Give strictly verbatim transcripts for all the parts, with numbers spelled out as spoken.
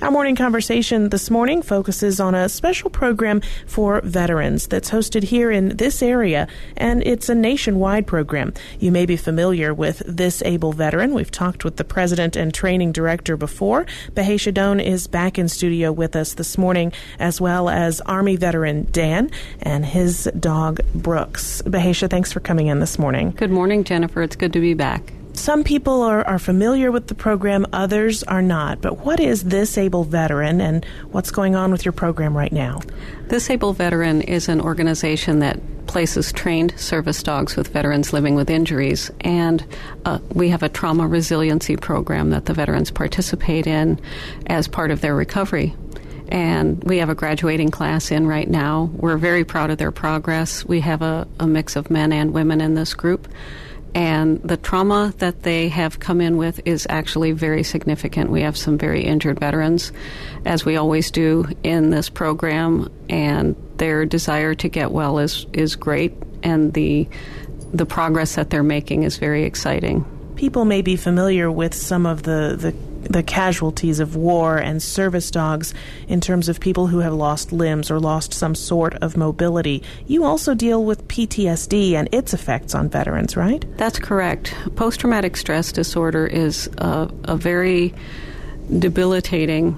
Our morning conversation this morning focuses on a special program for veterans that's hosted here in this area, and it's a nationwide program. You may be familiar with This Able Veteran. We've talked with the president and training director before. Behesha Doan is back in studio with us this morning, as well as Army veteran Dan and his dog Brooks. Behesha, thanks for coming in this morning. Good morning, Jennifer. It's good to be back. Some people are, are familiar with the program, others are not. But what is This Able Veteran, and what's going on with your program right now? This Able Veteran is an organization that places trained service dogs with veterans living with injuries, and uh, we have a trauma resiliency program that the veterans participate in as part of their recovery. And we have a graduating class in right now. We're very proud of their progress. We have a, a mix of men and women in this group. And the trauma that they have come in with is actually very significant. We have some very injured veterans, as we always do in this program, and their desire to get well is, is great, and the the progress that they're making is very exciting. People may be familiar with some of the, the the casualties of war and service dogs in terms of people who have lost limbs or lost some sort of mobility. You also deal with P T S D and its effects on veterans, right? That's correct. Post-traumatic stress disorder is a, a very debilitating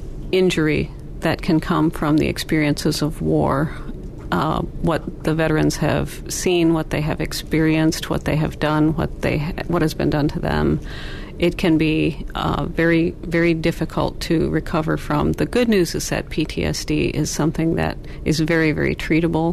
injury that can come from the experiences of war. Uh, what the veterans have seen, what they have experienced, what they have done, what they what has been done to them. It can be uh, very, very difficult to recover from. The good news is that P T S D is something that is very, very treatable.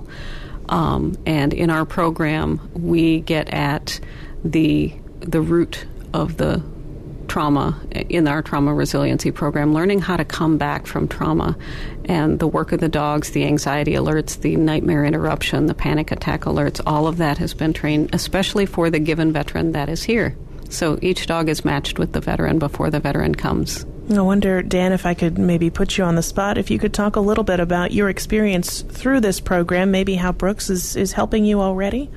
Um, and in our program, we get at the the root of the trauma in our trauma resiliency program, learning how to come back from trauma. And the work of the dogs, the anxiety alerts, the nightmare interruption, the panic attack alerts, all of that has been trained, especially for the given veteran that is here. So each dog is matched with the veteran before the veteran comes. I wonder, Dan, if I could maybe put you on the spot, if you could talk a little bit about your experience through this program, maybe how Brooks is, is helping you already?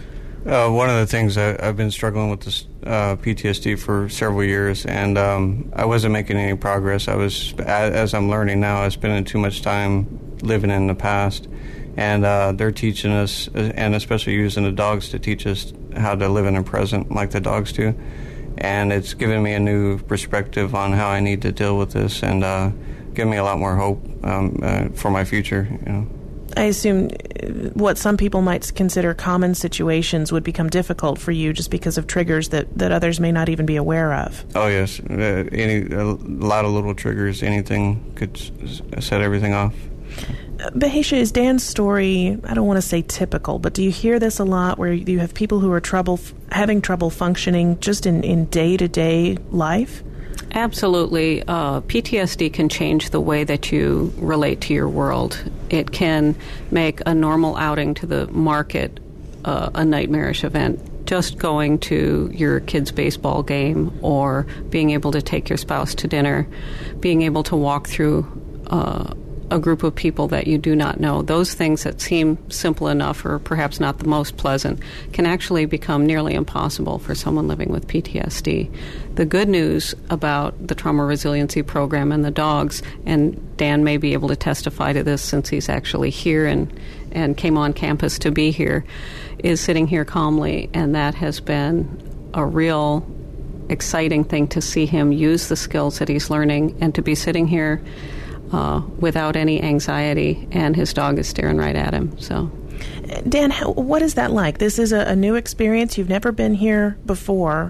Uh, one of the things I, I've been struggling with this uh, P T S D for several years, and um, I wasn't making any progress. I was, as I'm learning now, I was spending too much time living in the past, and uh, they're teaching us, and especially using the dogs to teach us how to live in the present like the dogs do. And it's given me a new perspective on how I need to deal with this, and uh, given me a lot more hope um, uh, for my future, you know. I assume what some people might consider common situations would become difficult for you just because of triggers that, that others may not even be aware of. Oh, yes. Uh, any a lot of little triggers, anything could s- set everything off. Uh, Behesha, is Dan's story, I don't want to say typical, but do you hear this a lot where you have people who are trouble having trouble functioning just in, in day-to-day life? Absolutely. Uh, P T S D can change the way that you relate to your world. It can make a normal outing to the market uh, a nightmarish event. Just going to your kid's baseball game, or being able to take your spouse to dinner, being able to walk through uh, a group of people that you do not know. Those things that seem simple enough, or perhaps not the most pleasant, can actually become nearly impossible for someone living with P T S D. The good news about the trauma resiliency program and the dogs, and Dan may be able to testify to this since he's actually here and, and came on campus to be here, is sitting here calmly, and that has been a real exciting thing to see him use the skills that he's learning, and to be sitting here Uh, without any anxiety, and his dog is staring right at him. So, Dan, how, what is that like? This is a, a new experience. You've never been here before.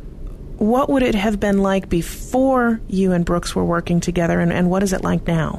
What would it have been like before you and Brooks were working together, and, and what is it like now?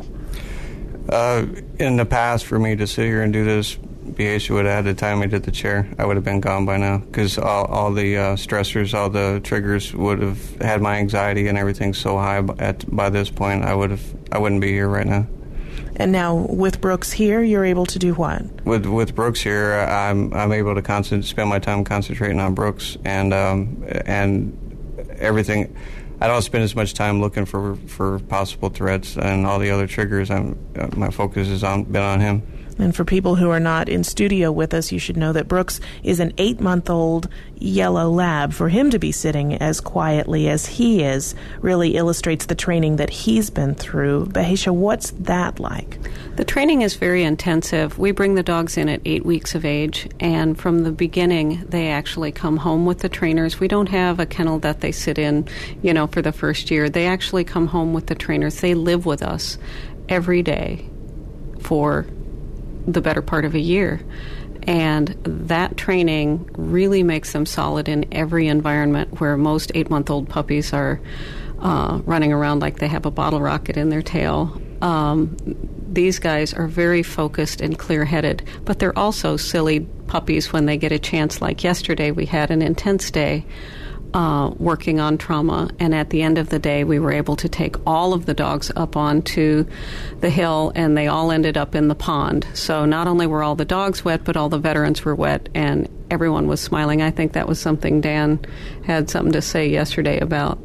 Uh, in the past, for me to sit here and do this, Behesha would have had to tie me to the chair. I would have been gone by now, because all, all the uh, stressors, all the triggers would have had my anxiety and everything so high at by this point. I would have, I wouldn't be here right now. And now with Brooks here, you're able to do what? With with Brooks here, I'm I'm able to concent- spend my time concentrating on Brooks, and um, and everything. I don't spend as much time looking for for possible threats and all the other triggers. I'm uh, my focus has on been on him. And for people who are not in studio with us, you should know that Brooks is an eight-month-old yellow lab. For him to be sitting as quietly as he is really illustrates the training that he's been through. Bahesha, what's that like? The training is very intensive. We bring the dogs in at eight weeks of age, and from the beginning, they actually come home with the trainers. We don't have a kennel that they sit in, you know, for the first year. They actually come home with the trainers. They live with us every day for the better part of a year. And that training really makes them solid in every environment where most eight-month-old puppies are uh, running around like they have a bottle rocket in their tail. Um, these guys are very focused and clear-headed, but they're also silly puppies when they get a chance. Like yesterday, we had an intense day Uh, working on trauma, and at the end of the day we were able to take all of the dogs up onto the hill, and they all ended up in the pond. So not only were all the dogs wet, but all the veterans were wet, and everyone was smiling. I think that was something Dan had something to say yesterday about.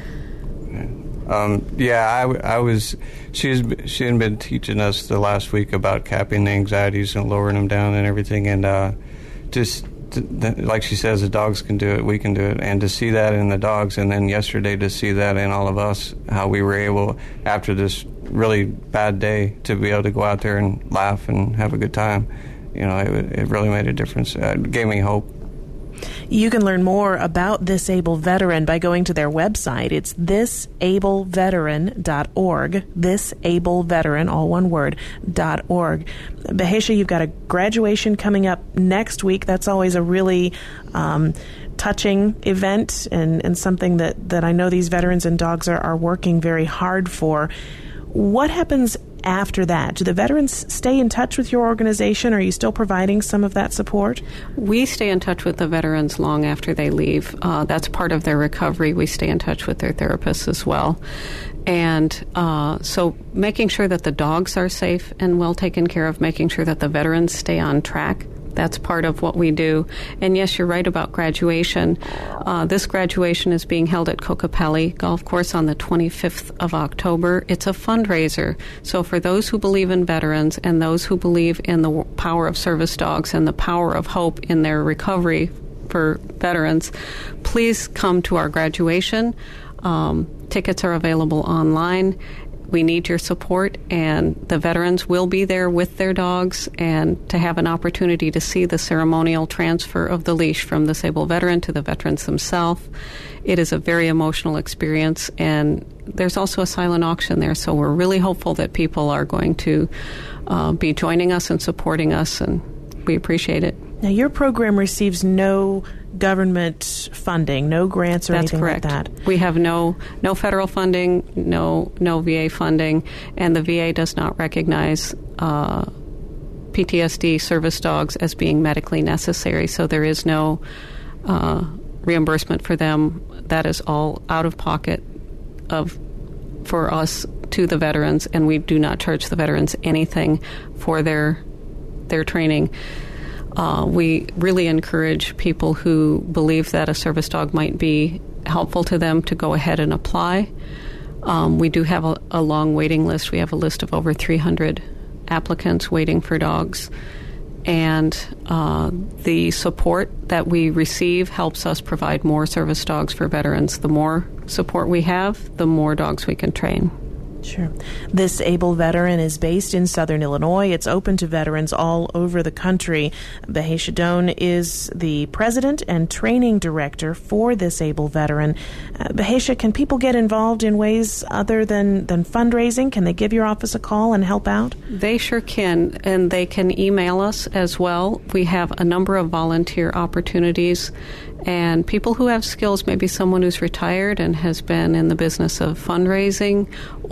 Um, yeah, I, I was. She was. She had been teaching us the last week about capping the anxieties and lowering them down and everything, and uh, just. Like she says, the dogs can do it, we can do it. And to see that in the dogs, and then yesterday to see that in all of us, how we were able, after this really bad day, to be able to go out there and laugh and have a good time, you know, it, it really made a difference. It gave me hope. You can learn more about This Able Veteran by going to their website. It's this able veteran dot org. This Able Veteran, all one word, dot org. Bahesha, you've got a graduation coming up next week. That's always a really um, touching event, and, and something that, that I know these veterans and dogs are, are working very hard for. What happens after that? Do the veterans stay in touch with your organization? Are you still providing some of that support? We stay in touch with the veterans long after they leave. Uh, that's part of their recovery. We stay in touch with their therapists as well. And uh, so making sure that the dogs are safe and well taken care of, making sure that the veterans stay on track, that's part of what we do. And yes, you're right about graduation. Uh, this graduation is being held at Kokopelli Golf Course on the twenty-fifth of October. It's a fundraiser. So for those who believe in veterans and those who believe in the power of service dogs and the power of hope in their recovery for veterans, please come to our graduation. Um, tickets are available online. We need your support, and the veterans will be there with their dogs, and to have an opportunity to see the ceremonial transfer of the leash from the disabled veteran to the veterans themselves. It is a very emotional experience, and there's also a silent auction there, so we're really hopeful that people are going to uh, be joining us and supporting us, and we appreciate it. Now, your program receives no government funding, no grants or That's anything correct. like that. We have no no federal funding, no no V A funding, and the V A does not recognize uh, P T S D service dogs as being medically necessary. So there is no uh, reimbursement for them. That is all out of pocket of for us to the veterans, and we do not charge the veterans anything for their their training. Uh, we really encourage people who believe that a service dog might be helpful to them to go ahead and apply. Um, we do have a, a long waiting list. We have a list of over three hundred applicants waiting for dogs. And uh, the support that we receive helps us provide more service dogs for veterans. The more support we have, the more dogs we can train. Sure. This Able Veteran is based in Southern Illinois. It's open to veterans all over the country. Bahesha Doan is the president and training director for This Able Veteran. Uh, Bahesha, can people get involved in ways other than, than fundraising? Can they give your office a call and help out? They sure can, and they can email us as well. We have a number of volunteer opportunities, and people who have skills, maybe someone who's retired and has been in the business of fundraising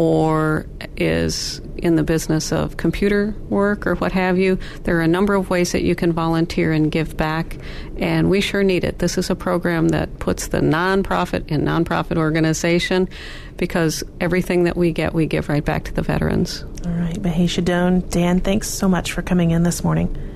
or is in the business of computer work or what have you. There are a number of ways that you can volunteer and give back, and we sure need it. This is a program that puts the nonprofit in nonprofit organization, because everything that we get, we give right back to the veterans. All right, Bahesha Doan. Dan, thanks so much for coming in this morning.